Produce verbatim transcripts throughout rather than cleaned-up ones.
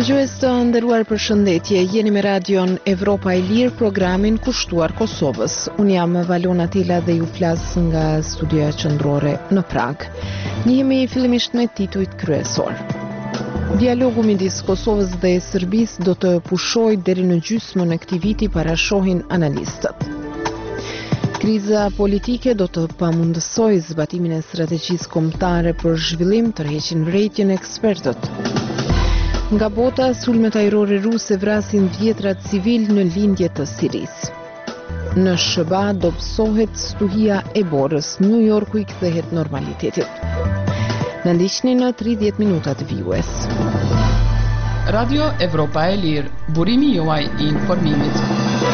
Dëgjues të nderuar, përshëndetje. Jeni me radion Evropa e Lirë, programin kushtuar Kosovës. Unë jam Valona Tela dhe ju flas nga studioja qendrore në Prag. Njihemi fillimisht me titujt kryesor. Dialogu midis Kosovës dhe Serbisë do të pushojë deri në gjysmën e këtij viti, parashohin analistët. Kriza politike do të pamundësojë zbatimin e strategjisë kombëtare për zhvillim, tërheqin vërejtjen ekspertët. Nga bota, sulmet ajrore ruse vrasin dhjetra civil në lindje të Sirisë. Në S B A dobësohet stuhia e borës, New Yorku i kthehet normalitetit. Në ndiqni në tridhjetë minutat vijues. Radio Evropa e Lirë, burimi juaj i informimit.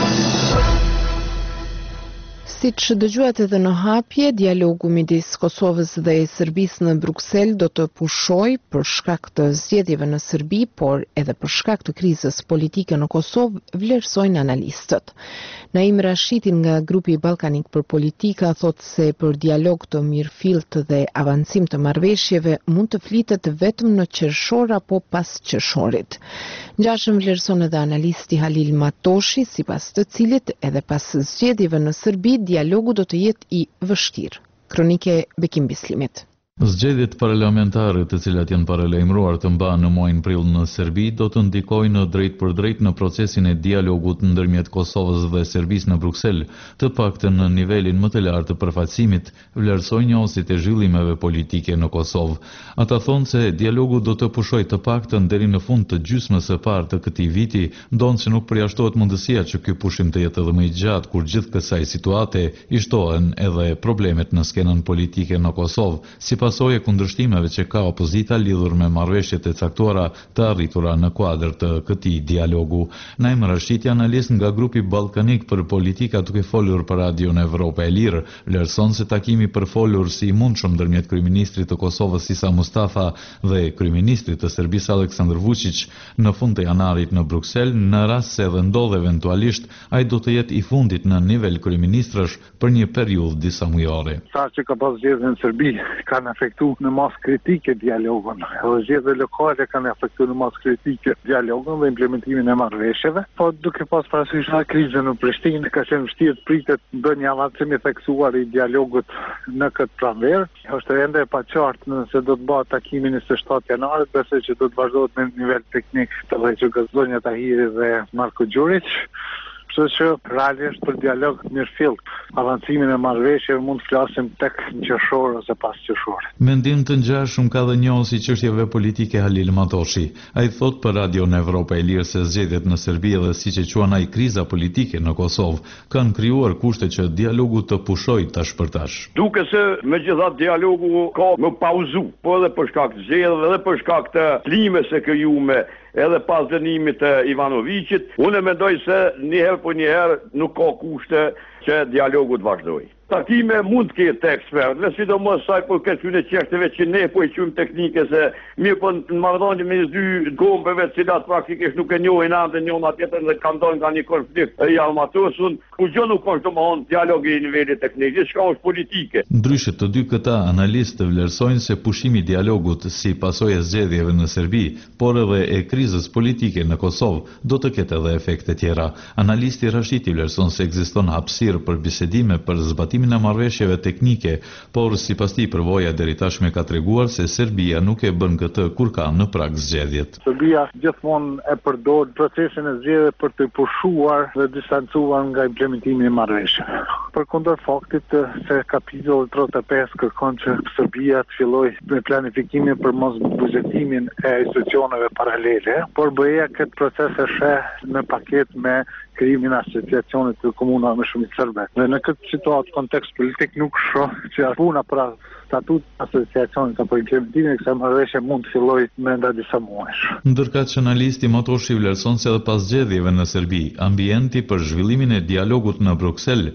Siç dëgjuat edhe në hapje, dialogu midis Kosovës dhe Serbisë në Bruksel do të pushojë për shkak të zgjedhjeve në Serbi, por edhe për shkak të krizës politike në Kosovë, vlerësojnë analistët. Naim Rashiti nga Grupi Ballkanik për Politika thotë se për dialog të mirëfillt dhe avancim të marrëveshjeve mund të flitet vetëm në qershor apo pas qershorit. Ngjashëm vlerëson edhe analisti Halil Matoshi, sipas të cilit edhe pas zgjedhjeve në Serbi dialogu do të jetë i vështirë. Kronike Bekim Bislimit. Zgjedhjet parlamentare, të cilat janë paralajmëruar të mbahen në muajin prill në Serbi, do të ndikojnë drejt për drejt në procesin e dialogut ndërmjet Kosovës dhe Serbisë në Bruksel, të paktën në nivelin më të lartë të përfaqësimit, vlerësoj njohësit e zhvillimeve politike në Kosovë. Ata thonë se dialogu do të pushojë të paktën deri në fund të gjysmës së parë të këtij viti, ndonë që nuk përjashtohet mundësia që ky pushim të jetë edhe më i gjatë, kur gjithë kësaj situate i shtohen edhe problemet në skenën politike në Kosovë, sipas pasojë e kundërshtimeve që ka opozita lidhur me marrëveshjet e caktuara të arritura në kuadër të këtij dialogu. Naim Rashiti, analist nga Grupi Ballkanik për Politika, duke folur për Radion Evropa e Lirë, vlerëson se takimi përfolur si i mundshëm ndërmjet kryeministrit të Kosovës Isa Mustafa dhe kryeministrit të Serbisë Aleksandar Vučić në fund të janarit në Bruksel, në rast se edhe ndodh eventualisht, ai do të jetë i fundit në nivel kryeministrash për një periudhë disa mujore. Sa që ka pas zgjedhje në Serbi, kanë afektu në mas kritike dialogun. Edhe zgjedhje lokale kanë afektu në mas kritike dialogun dhe implementimin e marrëveshjeve. Po duke pas parasysh krizën në Prishtinë, ka qenë vështirë të pritet bë një avancim i theksuar i dialogut në këtë pranverë. Është ende e paqartë nëse do të bëhet takimi njëzet e shtatë janarit, besoj që do të vazhdohet në nivel teknik të dhe që Zonja Tahiri dhe Marko Gjurić. Kështu që realisht për dialog mirëfillt, avancimin e marrëveshjeve mund të flasim tek në qershor ose pas qershorit. Mendim të ngjashëm ka dhe njohësi i çështjeve politike Halil Matoshi. Ai thot për Radion Evropa e Lirë se zgjedhjet në Serbi dhe siç e quan ai kriza politike në Kosovë kanë krijuar kushte që dialogu të pushojë tash për tash. Duke se megjithatë dialogu ka më pauzu, po edhe për shkak të zgjedhjeve dhe për shkak të klimës së krijuar edhe pas dënimit të Ivanovićit, unë mendoj se një herë po një herë nuk ka kushte që dialogu të vazhdojë. Takime mund të ketë të ekspertëve, sidomos sa për këtyre çështjeve që ne po i quajmë teknike, se mirë po në marrëdhënie mes dy kombeve të cilat praktikisht nuk e njohin anë njëna tjetrën dhe kanë ndonjë nga një konflikt e jarmatosun, ku gjë nuk është domthon dialogi i nivelit teknik, diçka është politike. Ndryshe të dy këta analistë vlerësojnë se pushimi i dialogut si pasojë e zgjedhjeve në Serbi, por edhe e krizës politike në Kosovë do të ketë edhe efekte tjera. Analisti Rashiti vlerëson se ekziston hapësirë për bisedime për zbatimin e marrëveshjeve teknike, por sipas tij përvoja deri tashme ka treguar se Serbia nuk e bën këtë kur ka në prag zgjedhjet. Serbia gjithmonë e përdor procesin e zgjedhjeve për të pushuar dhe distancuar nga implementimi i marrëveshjeve. Përkundër faktit se kapitulli tridhjetë e pesë kërkon që Serbia të fillojë me planifikimin për mos buzetimin e institucioneve paralele, por B E-ja këtë proces e sheh në paketë me krijimin e asociacionit të komunave me shumicë serbe. Dhe në këtë situatë kontekst politik nuk shoh që puna për statut asociacionit apo implementimin e kësaj marrëveshje mund të fillojë brenda disa muajsh. Ndërkaq analisti Matoshi vlerëson se edhe pas zgjedhjeve në Serbi, ambienti për zhvillimin e dialogut në Bruksel do të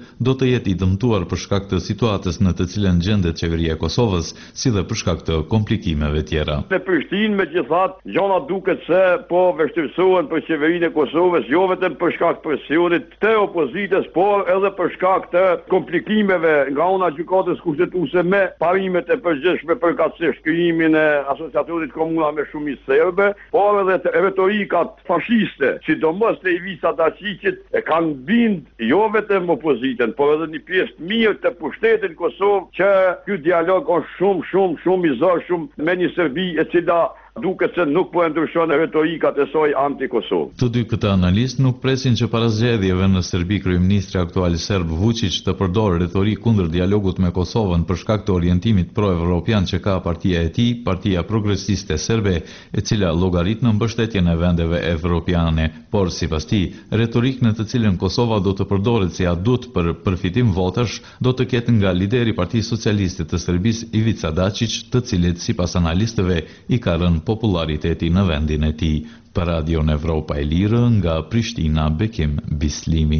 të jetë i dëmtuar për shkak të situatës në të cilën gjendet qeveria e Kosovës, si dhe për shkak të komplikimeve tjera. Në Prishtinë, megjithatë, gjona duket se po vështirësohen për qeverinë e Kosovës, jo vetëm për shkak të presionit të opozitës, por edhe për shkak të komplikimeve nga ana e gjykatës kushtetuese me parimet e përgjithshme përkatësisht krijimin e asociatorit komuna me shumicë serbe, por edhe të retorikat fashiste, sidomos të Ivica Dačićit, e kanë bind jo vetëm opozitën, por edhe një pjesë mirë të pushtetit në Kosovë që ky dialog është shumë, shumë, shumë i zorshëm me një Serbi e cila duket se nuk po e ndryshon retorikat e saj anti-Kosovë. Të dy këta analistë nuk presin që para zgjedhjeve në Serbi kryeministri aktual serb Vučić të përdorë retorik kundër dialogut me Kosovën për shkak të orientimit pro-evropian që ka partia e tij, Partia Progresiste Serbe, e cila llogarit në mbështetjen e vendeve evropiane, por sipas tij, retorik në të cilën Kosova do të përdoret si adut për përfitim votash, do të ketë nga lideri i Partisë Socialiste të Serbisë Ivica Dačić, të cilit sipas analistëve i ka rënë populariteti në vendin e tij. Për Radion Evropa e Lirë, nga Prishtina, Bekim Bislimi.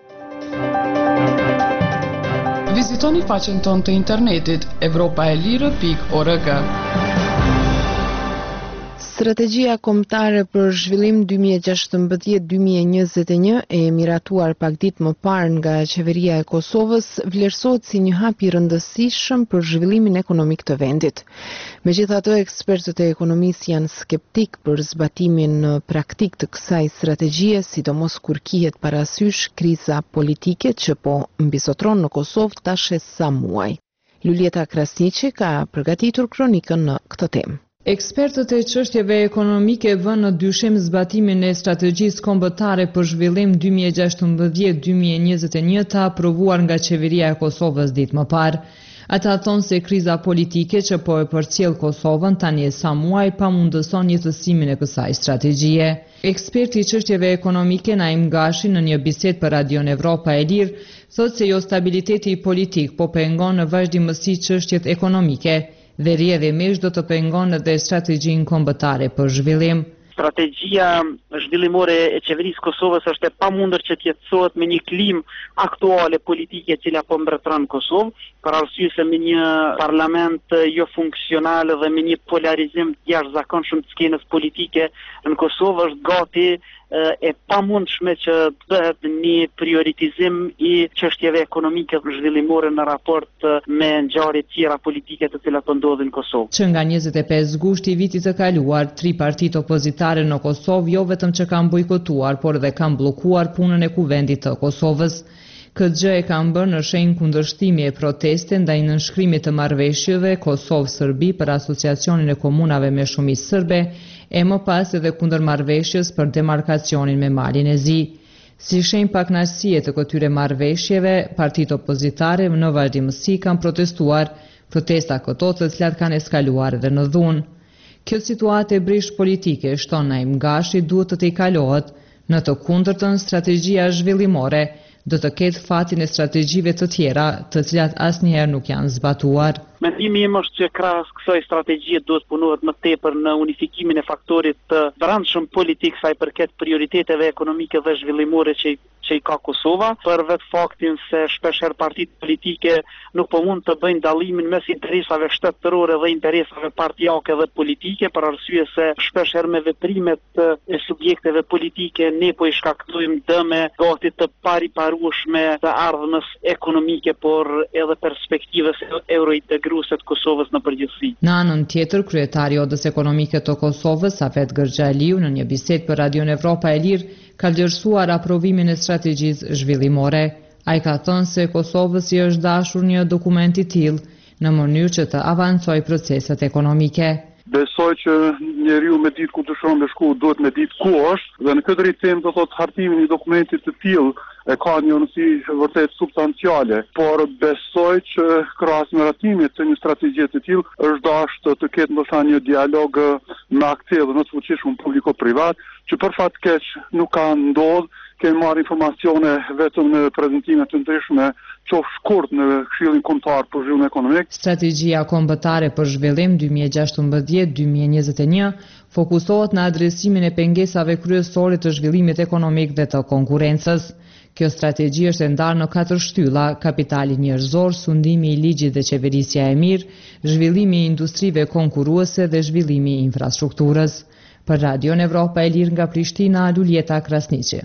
Vizitoni faqen tonë të internetit evropa e lirë pikë org. Strategjia kombëtare për zhvillim dy mijë e gjashtëmbëdhjetë dy mijë e njëzet e një e miratuar pak ditë më parë nga qeveria e Kosovës vlerësohet si një hap i rëndësishëm për zhvillimin ekonomik të vendit. Megjithatë, ekspertët e ekonomisë janë skeptik për zbatimin në praktik të kësaj strategjie, sidomos kur kihet parasysh kriza politike që po mbizotron në Kosovë tash e sa muaj. Luljeta Krasniqi ka përgatitur kronikën në këtë temë. Ekspertët e çështjeve ekonomike vënë në dyshim zbatimin e strategjisë kombëtare për zhvillim dy mijë e gjashtëmbëdhjetë dy mijë e njëzet e një të aprovuar nga qeveria e Kosovës ditë më parë. Ata thonë se kriza politike që po e përcjell Kosovën tani e sa muaj pa mundëson jetësimin e kësaj strategjie. Eksperti i çështjeve ekonomike Naim Gashi në një bisedë për Radion Evropa e Lirë thotë se jo stabiliteti politik po pengon në vazhdimësi çështjet ekonomike dhe rrjedhimisht do të pengon edhe strategjinë kombëtare për zhvillim. Strategjia zhvillimore e qeverisë Kosovës është e pamundur që të jetësohet me një klimë aktuale politike e cila po mbretëron Kosovë, për arsye se me një parlament jo funksional dhe me një polarizim të jashtëzakonshëm të skenës politike në Kosovë është gati e pamundshme që të bëhet një prioritizim i çështjeve ekonomike dhe zhvillimore në raport me ngjarje tjera politike të cilat po ndodhin në Kosovë. Që nga njëzet e pesë gushti i vitit të kaluar, tri partitë opozitare në Kosovë jo vetëm që kanë bojkotuar, por edhe kanë bllokuar punën e kuvendit të Kosovës. Këtë gjë e kanë bërë në shenjë kundërshtimi e proteste ndaj nënshkrimit të marrëveshjeve Kosovë-Serbi për asociacionin e komunave me shumicë serbe, e më pas edhe kundër marrëveshjes për demarkacionin me Malin e Zi. Si shenjë pakënaqësie të këtyre marrëveshjeve, partitë opozitare në vazhdimësi kanë protestuar, protesta këto të cilat kanë eskaluar edhe në dhunë. Kjo situatë e brishtë politike, shton Naim Gashi, duhet të t'i kalohet, në të kundërtën strategjia zhvillimore do të ketë fatin e strategjive të tjera, të cilat asnjëherë nuk janë zbatuar. Mendimi im është që krahas kësaj strategjie duhet punohet më tepër në unifikimin e faktorit të brendshëm politik sa i përket prioriteteve ekonomike dhe zhvillimore që që i ka Kosova, për vetë faktin se shpeshherë partitë politike nuk po mund të bëjnë dallimin mes interesave shtetërore dhe interesave partijake dhe politike, për arsye se shpeshherë me veprimet e subjekteve politike ne po i shkaktojmë dëme gati të pariparueshme të ardhmës ekonomike, por edhe perspektivës eurointegruese të Kosovës në përgjithësi. Në anën tjetër, kryetari i Odës Ekonomike të Kosovës, Safet Gërxhaliu, në një bisedë për Radion Evropa e Lirë, ka vlerësuar aprovimin e strategjisë zhvillimore. Ai ka thënë se Kosovës i është dashur një dokument i tillë në mënyrë që të avancojë proceset ekonomike. Besoj që njeriu me ditë ku të shon me shku duhet me ditë ku është, dhe në këtë rritëm do thotë hartimi i dokumentit të tillë e ka një rëndësi vërtet substanciale, por besoj që krahas miratimit të një strategjie të tillë është dashur të ketë ndoshta një dialog me aktorë dhe në të fuqishëm publiko-privat, që për fat keq nuk ka ndodhur. Kemi marrë informacione vetëm në prezantime të ndryshme, qoftë shkurt në Këshillin Kombëtar për Zhvillim Ekonomik. Strategjia kombëtare për zhvillim dy mijë e gjashtëmbëdhjetë dy mijë e njëzet e një fokusohet në adresimin e pengesave kryesore të zhvillimit ekonomik dhe të konkurrencës. Kjo strategji është e ndarë në katër shtylla: kapitali njerëzor, sundimi i ligjit dhe qeverisja e mirë, zhvillimi i industrive konkurruese dhe zhvillimi i infrastrukturës. Për Radion Evropa e Lirë nga Prishtina, Luljeta Krasniqi.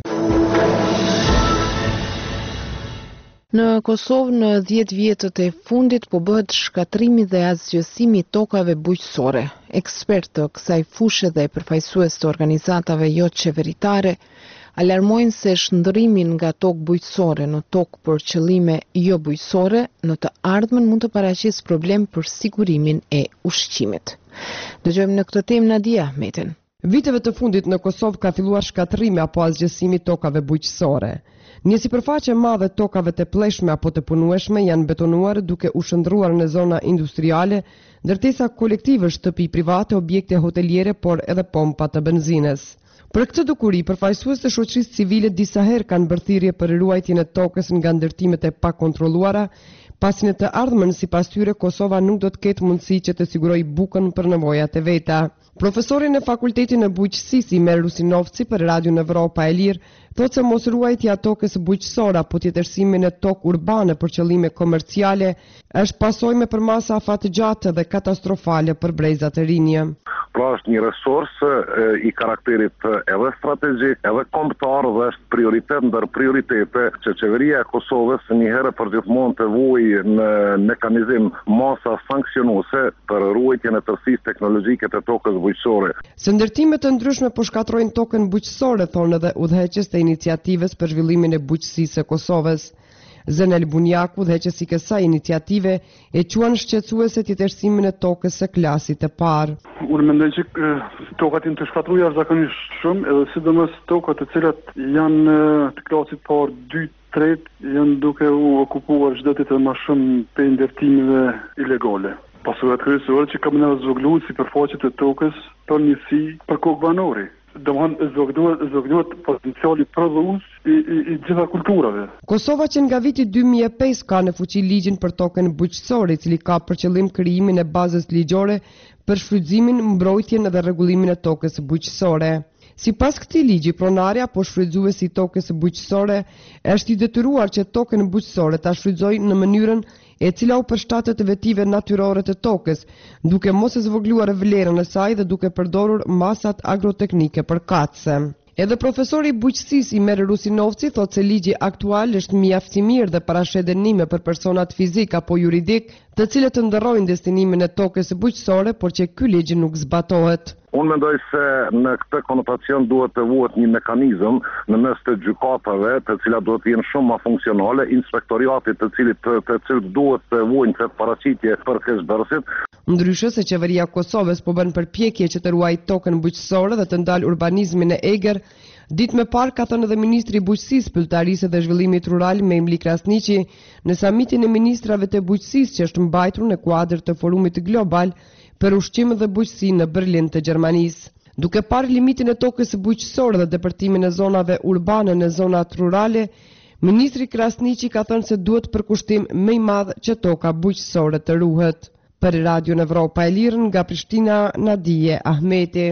Në Kosovë në dhjetë vjetët e fundit po bëhet shkatrimi dhe asgjësimi i tokave bujqësore. Ekspertë të kësaj fushe dhe përfaqësues të organizatave jo qeveritare alarmojnë se shndërrimin nga tokë bujqësore në tokë për qëllime jo bujqësore në të ardhmen mund të paraqisë problem për sigurimin e ushqimit. Dëgjojmë në këtë temë Nadia Ahmetin. Viteve të fundit në Kosovë ka filluar shkatrimi apo asgjësimi tokave bujqësore. Një sipërfaqe e madhe tokave të pleshme apo të punueshme janë betonuar duke u shndruar në zona industriale, ndërtesa kolektive, shtëpi private, objekte hoteliere, por edhe pompa të benzinës. Për këtë dukuri, përfaqësues të shoqërisë civile disa herë kanë bërë thirrje për ruajtjen e tokës nga ndërtimet e pakontrolluara, pasi në të ardhmen sipas tyre Kosova nuk do të ketë mundësi që të sigurojë bukën për nevojat e veta. Profesorin e Fakultetin e Bujqësisë Imer Rusinovci për Radion Evropa e Lirë thotë se mosruajtja e tokës bujqësore apo tjetërsimin e tokë urbane për qëllime komerciale është pasojë me përmasa afatgjatë dhe katastrofale për brezat e rinj. Pra është një resurs e, i karakterit edhe strategjik, edhe kombëtar dhe është prioritet ndër prioritete që qeveria e Kosovës një herë për gjithmonë të vojë në mekanizëm masa sanksionuese për ruajtjen e tërësisë teknologjike të tokës bujqësore. Se ndërtime të ndryshme po shkatrojnë tokën bujqësore, thonë edhe udhëheqës të iniciativës për zhvillimin e bujqësisë së Kosovës. Zenel Bunjaku, udhëheqës i kësaj iniciative, e quan shqetësuese tjetërsimin e tokës së klasit të parë. Unë mendoj që tokat janë të shkatruar zakonisht shumë, edhe sidomos tokat të cilat janë të klasit parë, dy, tre, janë duke u okupuar çdo ditë më shumë për ndërtimeve ilegale. Pasurat kryesore që kam zvogëluar sipërfaqet e tokës për njësi për kokë banori. Domthonë zvogëlohet potenciali prodhues i, i, i gjitha kulturave. Kosova që nga viti dy mijë e pesë ka në fuqi ligjin për tokën bujqësore, i cili ka për qëllim krijimin e bazës ligjore për shfrytëzimin, mbrojtjen dhe rregullimin e tokës bujqësore. Sipas këtij ligji, pronarja apo shfrytëzuesi i tokës bujqësore është i detyruar që tokën bujqësore ta shfrytëzojë në mënyrën e cila u përshtatet vetive natyrore të tokës, duke mos e zvogëluar vlerën e saj dhe duke përdorur masat agroteknike përkatëse. Edhe profesori i bujqësisë Imer Rusinovci thotë se ligji aktual është mjaft i mirë dhe parashet dënime për personat fizik apo juridik, të cilët të ndërrojnë destinimin e tokës bujqësore, por që ky ligj nuk zbatohet. Unë mendoj se në këtë konotacion duhet të vuhet një mekanizëm në mes të gjykatave, të cilat duhet të jenë shumë më funksionale, inspektoriatit të cilit të, të cilit duhet të vuajnë këtë paraqitje për keqbërësit. Ndryshe se qeveria e Kosovës po bën përpjekje që të ruajë tokën bujqësore dhe të ndalë urbanizmin e egër, ditë më parë ka thënë edhe ministri i bujqësisë, pyetarisë dhe zhvillimit rural Memli Krasniqi në samitin e ministrave të bujqësisë që është mbajtur në kuadër të forumit global për ushqim dhe bujqësi në Berlin të Gjermanisë. Duke parë limitin e tokës bujqësore dhe depërtimin e zonave urbane në zonat rurale, ministri Krasniqi ka thënë se duhet përkushtim më i madh që toka bujqësore të ruhet. Për Radion Evropa e Lirë nga Prishtina, Nadia Ahmeti.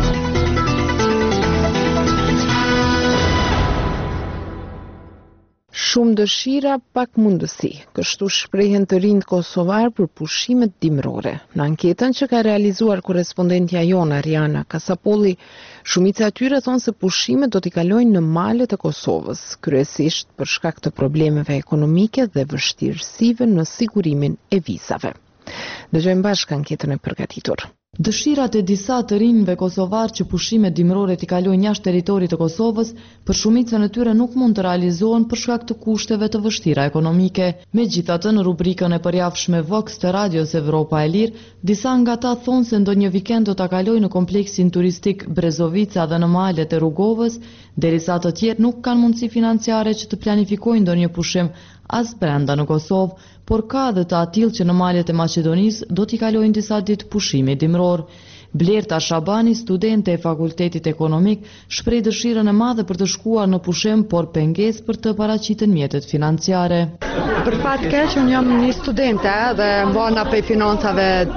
Shumë dëshira, pak mundësi. Kështu shprehen të rinjt kosovar për pushimet dimrore. Në anketën që ka realizuar korrespondentja jona Ariana Kasapolli, shumica e tyre thonë se pushimet do t'i kalojnë në malet e Kosovës, kryesisht për shkak të problemeve ekonomike dhe vështirësive në sigurimin e vizave. Dëgjojmë bashkë anketën e përgatitur. Dëshirat e disa të rinjve kosovar që pushimet dimrore t'i kalojnë jashtë territorit të Kosovës, për shumicën e tyre nuk mund të realizohen për shkak të kushteve të vështira ekonomike. Megjithatë, në rubrikën e përjavshme Vox të Radios Evropa e Lirë, disa nga ta thonë se ndonjë vikend do ta kalojnë në kompleksin turistik Brezovica dhe në malet e Rrugovës, derisa të tjerë nuk kanë mundësi financiare që të planifikojnë ndonjë pushim as brenda në Kosovë, por ka dhe të atill që në malet e Maqedonisë do t'i kalojnë disa ditë pushimi dimror. Blerta Shabani, studente e Fakultetit Ekonomik, shpreh dëshirën e madhe për të shkuar në pushim, por pengesë për të paraqiten mjetet financiare. Për fat keq, unë jam një studente dhe mbana për financave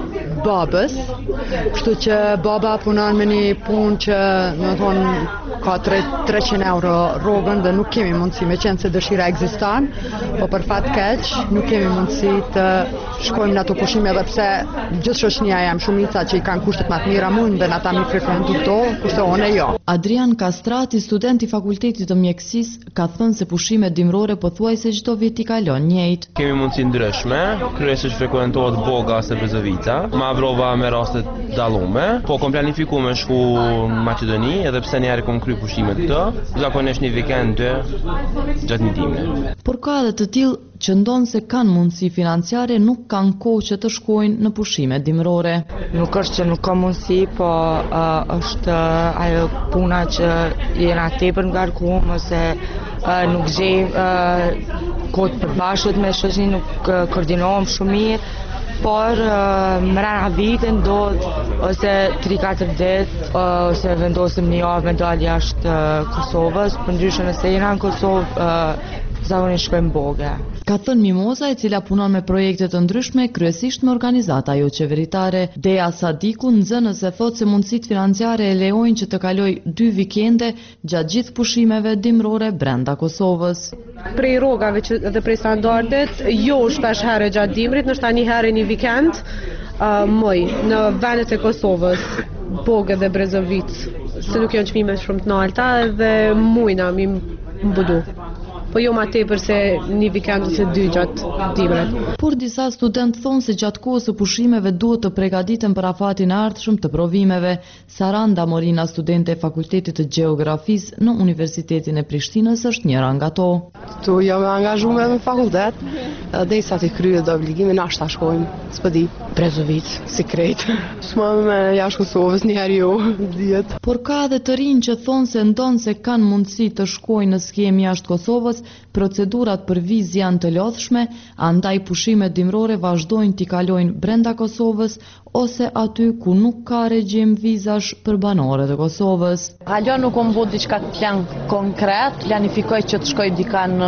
babës, kështu që baba punon me një punë që në thonë ka treqind euro rrogën dhe nuk kemi mundësi, me qenë se dëshira ekziston, po për fat keq nuk kemi mundësi të shkojmë në ato pushime, edhe pse gjithë shoqënia jam shumica që i kanë kushtet më të mira mund dhe ata mi frekuentu këto, kurse unë jo. Adrian Kastrati, student i Fakultetit të Mjekësisë, ka thënë se pushimet dimrore pothuajse çdo vit i kalon njëjtë. Kemi mundësi ndryshme, kryesisht frekuentohet Boga ose Brezovica, ma vrova me raste dallume, po kom planifikuar me shku në Maqedoni, edhe pse një herë kom kry pushimet këto, zakonisht një vikend dy gjatë një dimne. Por ka edhe të tillë që ndonë se kanë mundësi financiare, nuk kanë kohë që të shkojnë në pushime dimrore. Nuk është që nuk ka mundësi, po uh, është uh, ajo puna që jena tepër ngarkuar ose uh, nuk gjej uh, kohë të përbashkët me shoqërinë, nuk uh, koordinohem shumë mirë, por uh, mrena vitin do ose tri katër ditë uh, ose vendosim një javë me dalë jashtë uh, Kosovës, për ndryshe nëse jena në Kosovë uh, zakonisht shkojmë Boga. Ka thënë Mimoza, e cila punon me projekte të ndryshme, kryesisht me organizata jo qeveritare. Dea Sadiku, nxënës, e thotë se mundësitë financiare e lejojnë që të kaloj dy vikende gjatë gjithë pushimeve dimrore brenda Kosovës. Prej rrogave që dhe prej standardet, jo shpesh herë gjatë dimrit, nështë një herë një vikend, uh, moj, në vendet e Kosovës, Bogë dhe Brezovic, se nuk janë çmime shumë të larta dhe mujna mi mbudu. Po jo ma tepër se një vikend ose dy gjatë dimrit. Por disa student thonë se gjatë kohës së pushimeve duhet të përgatiten për afatin e ardhshëm të provimeve. Saranda Morina, studente e Fakultetit të Gjeografisë në Universitetin e Prishtinës, është njëra nga to. Tu jam angazhuar në fakultet, derisa të kryej obligimin ashta shkojmë, s'po di, Brezovic, si krejt. S'ma me jashtë Kosovës një herë jo, diet. Por ka edhe të rinj që thonë se ndonë se kanë mundësi të shkojnë në skemë jashtë Kosovës, procedurat për vizë janë të lodhshme, andaj pushimet dimrore vazhdojnë t'i kalojnë brenda Kosovës ose aty ku nuk ka regjim vizash për banorët e Kosovës. Alo nuk më bu diçka të plan konkret, planifikoj që të shkoj dika në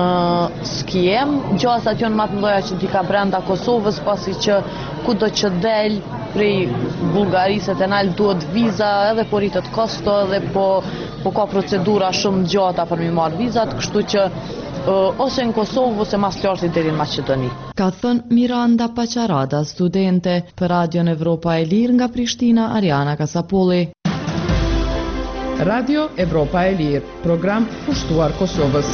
skijem, gjohës aty në matë mdoja që dika brenda Kosovës, pasi që kudo që del prej Bullgarisë të nalë duhet viza edhe po rritët kosto edhe po, po ka procedura shumë gjata për mi marrë vizat, kështu që uh, ose në Kosovë ose mas lartë deri në Maqedoni. Ka thënë Miranda Paçarada, studente për Radion Evropa e Lirë nga Prishtina, Ariana Kasapolli. Radio Evropa e Lirë, program kushtuar Kosovës.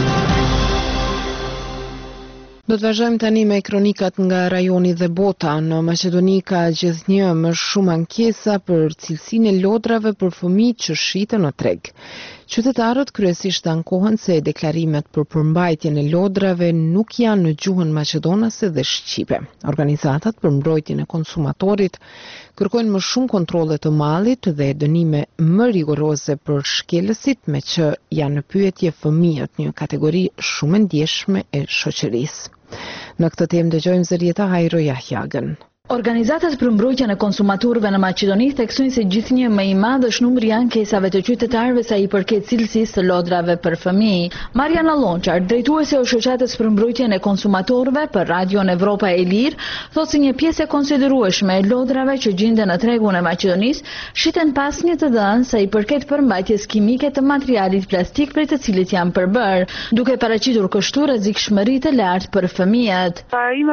Do të vazhdojmë tani me kronikat nga rajoni dhe bota. Në Maqedoni ka gjithnjë më shumë ankesa për cilësinë e lodrave për fëmijë që shiten në treg. Qytetarët kryesisht ankohen se deklarimet për përmbajtjen e lodrave nuk janë në gjuhën maqedonase dhe shqipe. Organizatat për mbrojtjen e konsumatorit kërkojnë më shumë kontrolle të mallit dhe dënime më rigoroze për shkelësit, me që janë në pyetje fëmijët, një kategori shumë e ndjeshme e shoqërisë. Në këtë temë dëgjojmë zërjeta Hajro Jahjagën. Organizatat për mbrojtjen e konsumatorëve në Maqedoni theksojnë se gjithnjë më i madh është numri i ankesave të qytetarëve sa i përket cilësisë së lodrave për fëmijë. Mariana Lonçar, drejtuese e shoqatës për mbrojtjen e konsumatorëve për Radion Evropa e Lirë, thotë se një pjesë e konsiderueshme e lodrave që gjenden në tregun e Maqedonisë shiten pas një të dhënë sa i përket përmbajtjes kimike të materialit plastik prej të cilit janë përbërë, duke paraqitur kështu rrezikshmëri të lartë për fëmijët.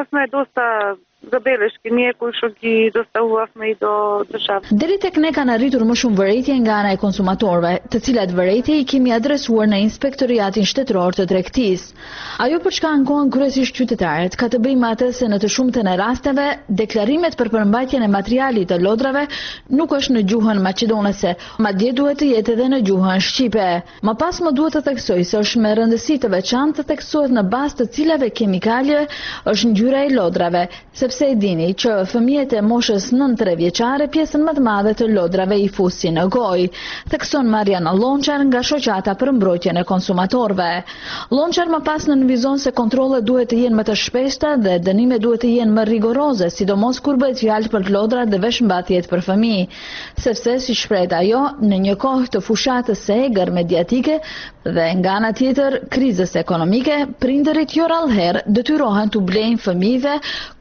Zabelesh, mjeku shoqi dosta uafme i do dëshaf. Deri tek ne kanë arritur më shumë vërejtje nga ana e konsumatorëve, të cilat vërejtje i kemi adresuar në Inspektoriatin Shtetëror të Tregtisë. Ajo për çka ankohen kryesisht qytetarët ka të bëjë me atë se në të shumtën e rasteve deklarimet për përmbajtjen e materialit të lodrave nuk është në gjuhën maqedonase, madje duhet të jetë edhe në gjuhën shqipe. Më pas më duhet të theksoj se është me rëndësi të veçantë të theksohet në bazë të cilave kemikalëve është ngjyra e lodrave, sepse se e dini që fëmijët e moshës nëntë tre vjeçare pjesën më të madhe të lodrave i fusin në gojë, thekson Mariana Lonçar nga shoqata për mbrojtjen e konsumatorëve. Lonçar më pas nënvizon se kontrollet duhet të jenë më të shpeshta dhe dënimet duhet të jenë më rigoroze, sidomos kur bëhet fjalë për lodrat dhe veshmbathjet për fëmijë, sepse si shpreh ajo, në një kohë të fushatës së egër mediatike dhe nga ana tjetër krizës ekonomike, prindërit jo rallëherë detyrohen të blejnë fëmijëve kopje të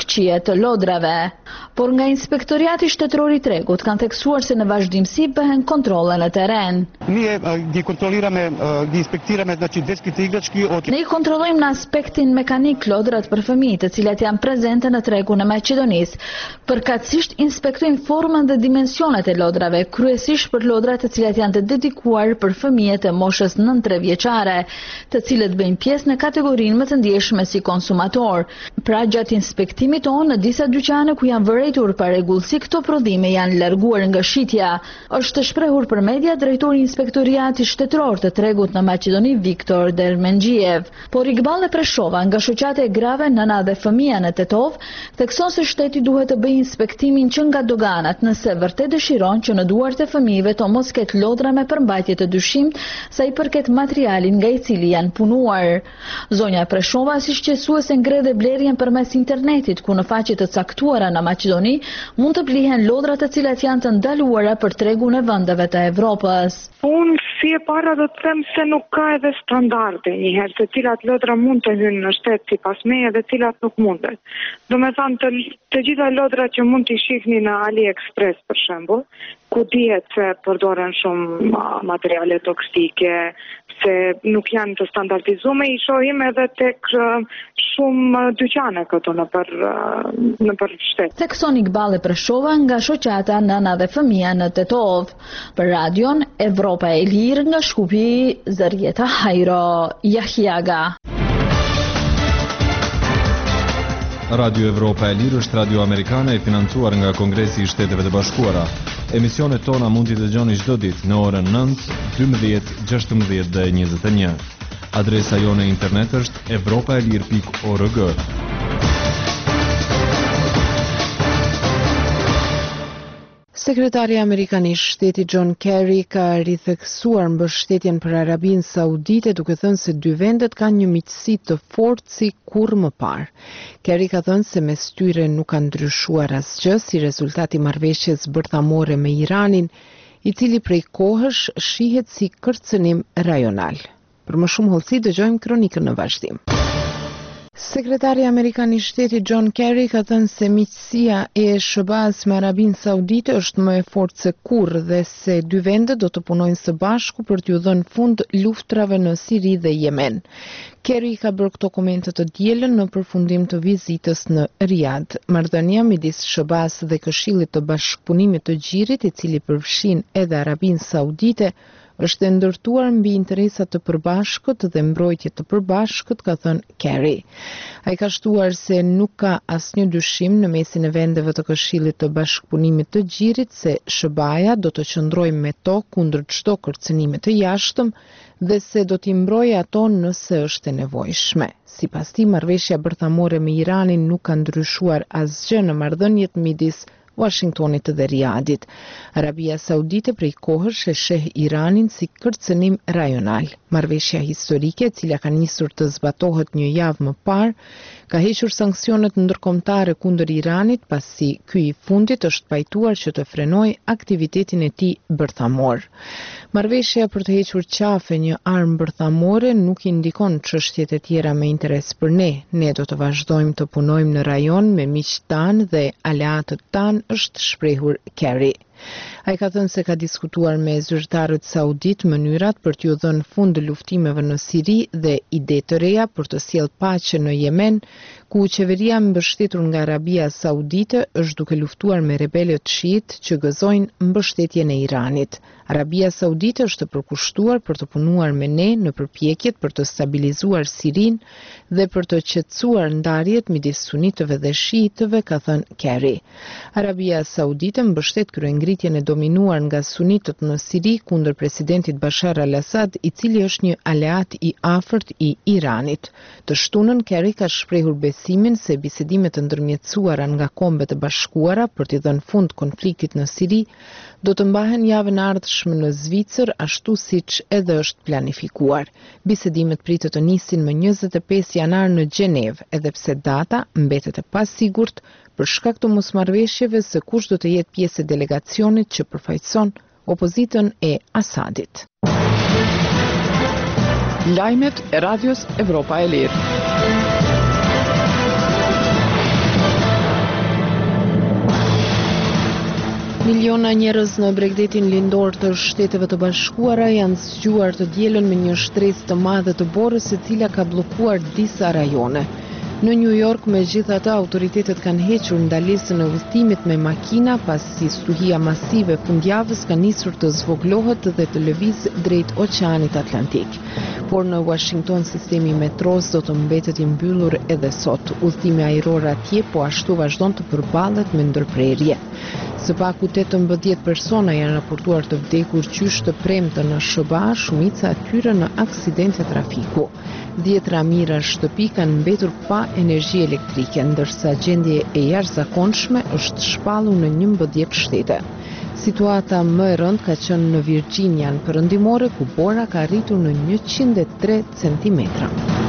këqije të lodrave. Por nga Inspektoriati Shtetëror i Tregut kanë theksuar se në vazhdimsi bëhen kontrolle në teren. Ние ги контролираме, ги инспектираме, значи детските играчки от... Ne i kontrollojmë në aspektin mekanik lodrat për fëmijë, të cilat janë prezente në tregun e Maqedonisë. Përkatësisht inspektojmë formën dhe dimensionet e lodrave, kryesisht për lodrat të cilat janë të dedikuar për fëmijët e moshës nën tre vjeçare, të cilët bëjnë pjesë në kategorinë më të ndjeshme si konsumator. Pra gjatë inspektimit tonë në disa dyqane ku janë vërejtur pa rregullsi, këto prodhime janë larguar nga shitja. Është shprehur për media drejtori Inspektoriati Shtetëror të Tregut në Maqedoni Viktor Dermengjiev. Por Iqbal Preshova nga shoqata e grave nëna dhe fëmia në Tetov thekson se shteti duhet të bëjë inspektimin që nga doganat nëse vërtet dëshiron që në duart e fëmijëve të mos ketë lodra me përmbajtje të dyshimt sa i përket materialin nga i cili janë punuar. Zonja Preshova si shqetësuese ngre dhe blerjen përmes internetit ku në faqe të caktuara në Maqedoni mund të blihen lodra të cilat janë të ndaluara për tregun e vendeve të Evropës. Unë si e para do të them se nuk ka edhe standarde njëherë se cilat lodra mund të hynë në shtet si pas meje dhe cilat nuk mundet. Do me thanë të, të gjitha lodra që mund t'i shihni në AliExpress për shembull, ku dihet se përdoren shumë materiale toksike, se nuk janë të standardizume, i shohim edhe tek shumë dyqane këto në për, në për shtet. Thekson Iqbal Preshova nga shoqata Nëna dhe Fëmia në Tetov. Për radion Evropa e Lirë nga Shkupi, Zërjeta Hajro, Jahjaga. Radio Evropa e Lirë është radio amerikane e financuar nga Kongresi i Shteteve të Bashkuara. Emisionet tona mund t'i dëgjoni çdo ditë në orën nëntë, dymbëdhjetë, gjashtëmbëdhjetë dhe njëzet e një. Adresa jone internet është evropaelir pikë org. Sekretari Amerikan i Shtetit John Kerry ka ritheksuar mbështetjen për Arabinë Saudite duke thënë se dy vendet kanë një miqësi të fortë si kurrë më parë. Kerry ka thënë se mes tyre nuk ka ndryshuar asgjë si rezultati i marrëveshjes bërthamore me Iranin, i cili prej kohësh shihet si kërcënim rajonal. Për më shumë hollësi dëgjojmë kronikën në vazhdim. Sekretari Amerikan i Shtetit John Kerry ka thënë se miqësia e S B A-s me Arabinë Saudite është më e fortë se kurrë dhe se dy vendet do të punojnë së bashku për t'ju dhënë fund luftrave në Siri dhe Yemen. Kerry ka bërë këto komente të dielën në përfundim të vizitës në Riyadh. Marrëdhënia midis S B A-s dhe Këshillit të Bashkëpunimit të Gjirit, i cili përfshin edhe Arabinë Saudite, është e ndërtuar mbi interesat të përbashkët dhe mbrojtje të përbashkët, ka thënë Kerry. Ai ka shtuar se nuk ka asnjë dyshim në mesin e vendeve të Këshillit të Bashkëpunimit të Gjirit se S B A-ja do të qëndrojë me to kundër çdo kërcënimi të jashtëm dhe se do t'i mbrojë ato nëse është e nevojshme. Sipas tij, marrëveshja bërthamore me Iranin nuk ka ndryshuar asgjë në marrëdhëniet midis Washingtonit dhe Riyadit. Arabia Saudite prej kohësh e sheh Iranin si kërcënim rajonal. Marrëveshja historike, e cila ka nisur të zbatohet një javë më parë, ka hequr sanksionet ndërkombëtare kundër Iranit, pasi ky i fundit është pajtuar që të frenojë aktivitetin e tij bërthamor. Marrëveshja për të hequr qafe një armë bërthamore nuk indikon çështjet e tjera me interes për ne. Ne do të vazhdojmë të punojmë në rajon me miqtë tanë dhe aleatët tanë, është shprehur Kerry. Ai ka thënë se ka diskutuar me zyrtarët saudit mënyrat për t'ju dhënë fund luftimeve në Siri dhe ide të reja për të sjellë paqe në Yemen, ku qeveria mbështetur nga Arabia Saudite është duke luftuar me rebelët shiit që gëzojnë mbështetjen e Iranit. Arabia Saudite është përkushtuar për të punuar me ne në përpjekjet për të stabilizuar Sirin dhe për të qetësuar ndarjet midis sunitëve dhe shiitëve, ka thënë Kerry. Arabia Saudite mbështet kryengritjen e dominuar nga sunitët në Siri kundër presidentit Bashar al-Assad, i cili është një aleat i afërt i Iranit. Të shtunën, Kerry ka shprehur besimin se bisedimet të ndërmjetësuara nga Kombet e Bashkuara për t'i dhënë fund konfliktit në Siri do të mbahen javën e ardhshme në Zvicër, ashtu siç edhe është planifikuar. Bisedimet pritet të nisin më njëzet e pesë janar në Gjenevë, edhe pse data mbetet e pasigurt për shkak të mosmarrëveshjeve se kush do të jetë pjesë e delegacionit që përfaqëson opozitën e Asadit. Lajmet e Radios Evropa e Lirë. Miliona njerëz në Bregdetin lindor të Shteteve të Bashkuara janë zgjuar të dielën me një shtresë të madhe të borës e cila ka bllokuar disa rajone. Në New York, megjithatë, autoritetet kanë hequr ndalesën e udhëtimit me makina pasi stuhia masive fundjavës ka nisur të zvoglohet dhe të lëviz drejt Oqeanit Atlantik. Por në Washington sistemi i metros do të mbetet i mbyllur edhe sot. Udhëtimi ajror atje po ashtu vazhdon të përballet me ndërprerje. Së paku tetëmbëdhjetë persona janë raportuar të vdekur qysh të premte në S B A, shumica e tyre në aksidente trafiku. Dhjetra mijëra shtëpi kanë mbetur pa energji elektrike, ndërsa gjendje e jashtëzakonshme është shpallur në njëmbëdhjetë shtete. Situata më e rëndë ka qenë në Virginia, në perëndimore, ku bora ka arritur në njëqind e tre centimetra.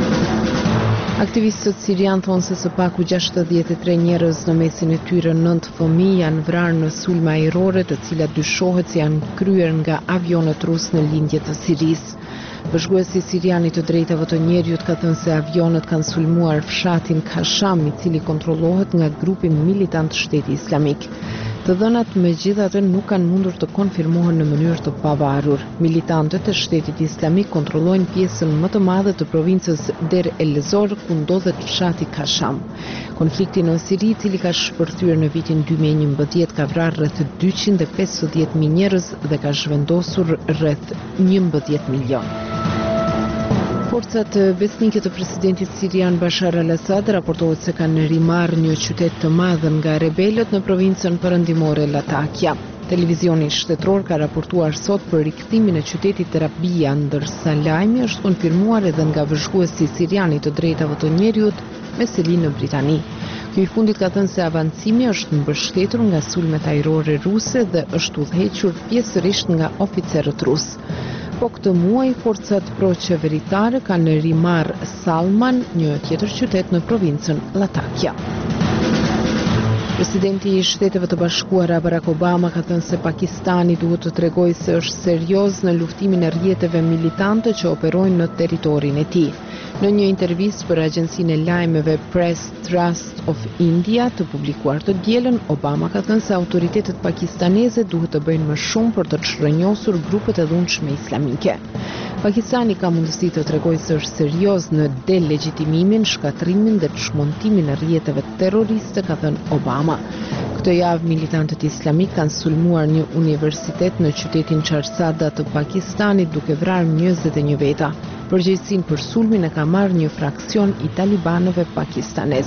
Aktivistët sirian thonë se së paku gjashtëdhjetë e tre njerëz në mesin e tyre nëntë fëmijë janë vrarë në sulme ajrore, të cilat dyshohet se janë kryer nga avionët rus në lindje të Sirisë. Vëzhguesi sirian i të drejtave të njerëzit ka thënë se avionët kanë sulmuar fshatin Kasham, i cili kontrollohet nga grupi militant Shteti Islamik. Të dhënat megjithatë nuk kanë mundur të konfirmohen në mënyrë të pavarur. Militantët e Shtetit Islamik kontrollojnë pjesën më të madhe të provincës Der el-Zor, ku ndodhet fshati Kasham. Konflikti në Siri, i cili ka shpërthyer në vitin dy mijë e njëmbëdhjetë, ka vrarë rreth dyqind e pesëdhjetë mijë njerëz dhe ka zhvendosur rreth njëmbëdhjetë milion. Forcat besnike të presidentit sirian Bashar al-Assad raportohet se kanë rimarrë një qytet të madh nga rebelët në provincën perëndimore Latakia. Televizioni shtetëror ka raportuar sot për rikthimin e qytetit Rabia, ndërsa lajmi është konfirmuar edhe nga vëzhguesi sirian i të drejtave të njerëzit me seli në Britani. Ky i fundit ka thënë se avancimi është mbështetur nga sulmet ajrore ruse dhe është udhëhequr pjesërisht nga oficerët rusë. Po këtë muaj, forcat pro-qeveritare kanë rimarrë Salman, një tjetër qytet në provincën Latakia. Presidenti i Shteteve të Bashkuara Barack Obama ka thënë se Pakistani duhet të tregojë se është serioz në luftimin e rrjeteve militante që operojnë në territorin e tij. Në një intervistë për agjencinë e lajmeve Press Trust of India të publikuar të dielën, Obama ka thënë se autoritetet pakistaneze duhet të bëjnë më shumë për të çrrënjosur grupet e dhunshme islamike. Pakistani ka mundësi të tregojë se është serioz në delegitimimin, shkatrimin dhe çmontimin e rrjeteve terroriste, ka thënë Obama. Këtë javë militantët islamik kanë sulmuar një universitet në qytetin Charsada të Pakistanit duke vrarë njëzet e një veta. Përgjegjësinë për sulmin e ka marrë një fraksion i talibanëve pakistanez.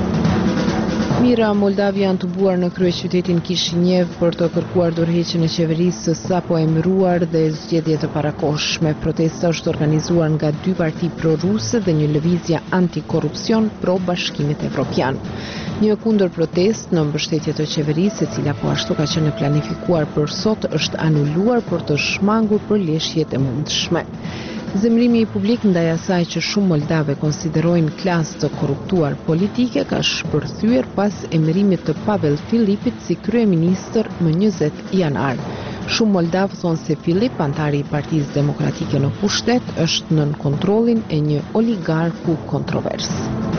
Mira Moldavi janë të buar në kryeqytetin Kishinev për të kërkuar dorëheqjen e qeverisë së sapo emëruar dhe zgjedhje të parakohshme. Protesta është organizuar nga dy parti pro-ruse dhe një lëvizje antikorrupsion pro-Bashkimit Evropian. Një kundër protest në mbështetje të qeverisë, e cila po ashtu ka qenë planifikuar për sot, është anuluar për të shmangur përleshjet e mundshme. Zemrimi i publik ndaj asaj që shumë moldave konsiderojnë klasë të korruptuar politike ka shpërthyer pas emërimit të Pavel Filipit si kryeministër më njëzet janar. Shumë moldavë thonë se Filip, antari i Partisë Demokratike në pushtet, është nën kontrollin e një oligarku kontrovers.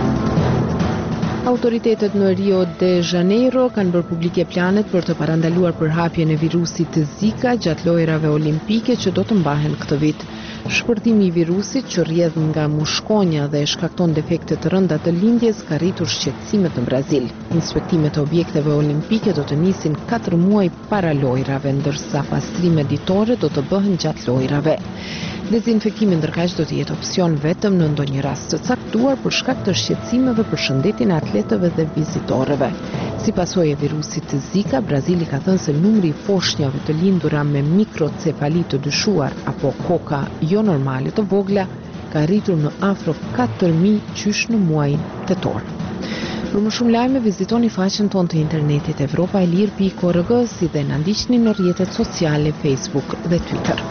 Autoritetet në Rio de Janeiro kanë bërë publike planet për të parandaluar përhapjen e virusit të Zika gjatë lojrave olimpike që do të mbahen këtë vit. Shpërtimi i virusit që rrjedh nga mushkonja dhe shkakton defekte të rënda të lindjes ka rritur shqetësimet në Brazil. Inspektimet e objekteve olimpike do të nisin katër muaj para lojrave, ndërsa pastrimet ditore do të bëhen gjatë lojrave. Dezinfektimi ndërkaq do të jetë opsion vetëm në ndonjë rast të caktuar për shkak të shqetësimeve për shëndetin e atletëve dhe vizitorëve. Si pasojë e virusit të Zika, Brazili ka thënë se numri i foshnjave të lindura me mikrocefali të dyshuar apo koka jo normale të vogla ka rritur në afro katër mijë qysh në muajin tetor. Për më shumë lajme, vizitoni faqen tonë të internetit evropa e lir pikë org, si dhe na ndiqni në rrjetet sociale Facebook dhe Twitter.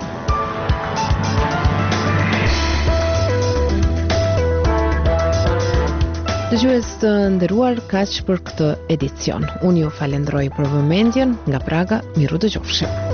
Dëgjues të nderuar, kaq për këtë edicion. Unë ju falenderoj për vëmendjen, nga Praga, miru dëgjofshim.